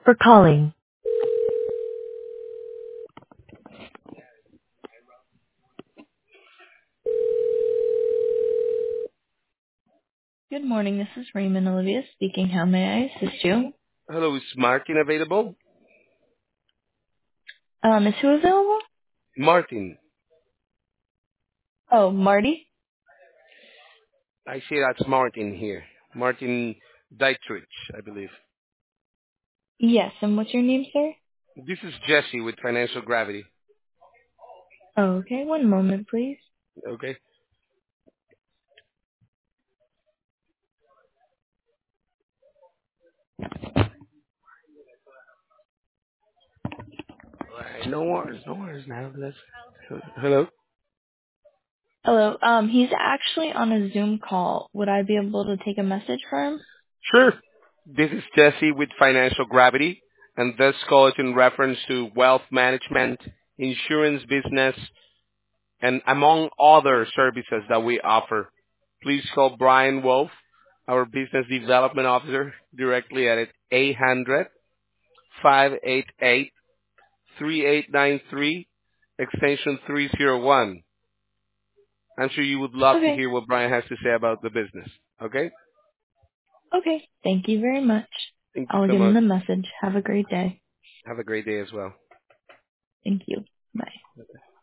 for calling. Good morning. This is Raymond Olivia speaking. How may I assist you? Hello, is Martin available? Is who available? Martin. Oh, Marty? I see that's Martin here. Martin Dietrich, I believe. Yes. And what's your name, sir? This is Jesse with Financial Gravity. Oh, okay. One moment, please. Okay. No worries, no worries now. Let's. Hello. Hello. He's actually on a Zoom call. Would I be able to take a message for him? Sure. This is Jesse with Financial Gravity, and this call is in reference to wealth management, insurance business, and among other services that we offer. Please call Brian Wolf, our Business Development Officer, directly at 800-588-3893, extension 301. I'm sure you would love to Okay. hear what Brian has to say about the business. Okay? Okay. Thank you very much. Thank you I'll so give him much. the message. Have a great day. Have a great day as well. Thank you. Bye.